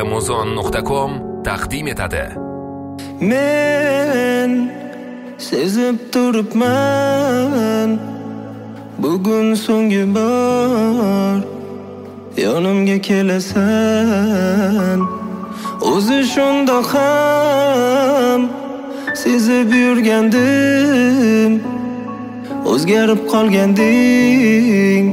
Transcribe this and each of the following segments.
Muzon.com taqdim etadi. Men sezib turibman, bugun so'nggi bor yonimga kelasan. O'zi shundoq ham sezib yurgandim, o'zgarib qolganding,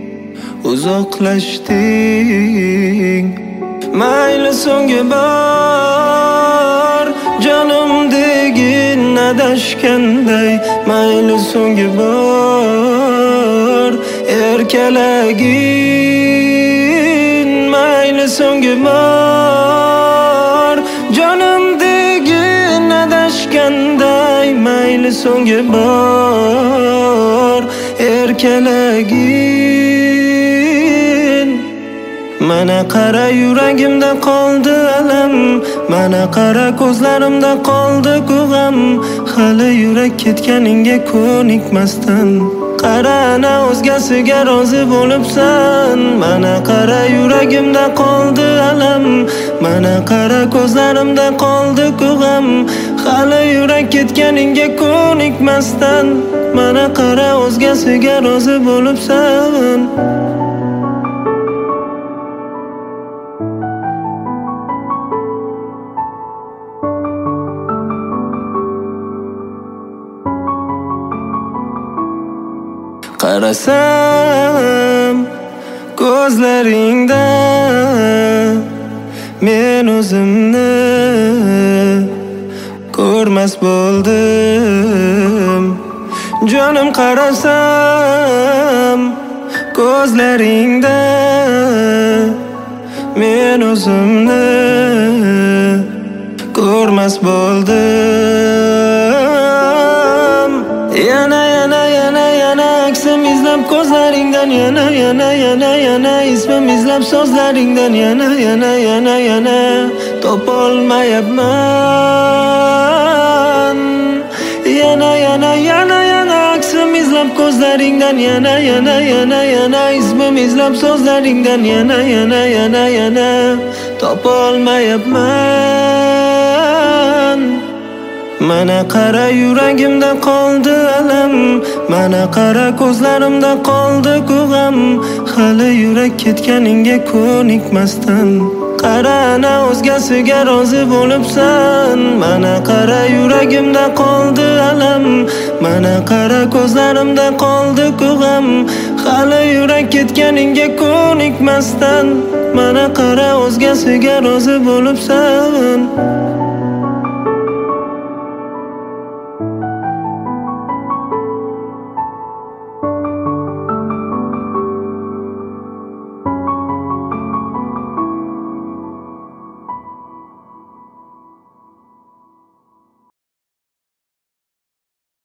uzoqlashding. Mayli so'nggi bor jonimdagin adashganday, mayli so'nggi bor erkalagin, mayli so'nggi bor jonimdagin adashganday, mayli so'nggi bor erkalagin. Mana qara yuragimda qoldi alam, mana qara ko'zlarimda qoldi g'am. Hali yurak ketganingga ko'nikmasdan, qara ana o'zgasiga rozi bo'libsan. Mana qara yuragimda qoldi alam, mana qara ko'zlarimda qoldi g'am. Hali yurak ketganingga ko'nikmasdan, mana qara o'zgasiga rozi bo'libsan. Qarasam ko'zlaringda men o'zimni ko'rmas bo'ldim. Jonim qarasam ko'zlaringda men o'zimni ko'rmas bo'ldim. Yana aksim izlab ko'zlaringdan, yana ismim izlab so'zlaringdan, yana topolmayapman. Yana aksim izlab ko'zlaringdan, yana ismim izlab so'zlaringdan, yana topolmayapman. Mana qara yuragimda qoldi alam, mana qara ko'zlarimda qoldi g'am. Hali yurak ketganingga ko'nikmasdan, qara ana o'zgasiga rozi bo'libsan. Mana qara yuragimda qoldi alam, mana qara ko'zlarimda qoldi g'am. Hali yurak ketganingga ko'nikmasdan, mana qara o'zgasiga rozi bo'libsan.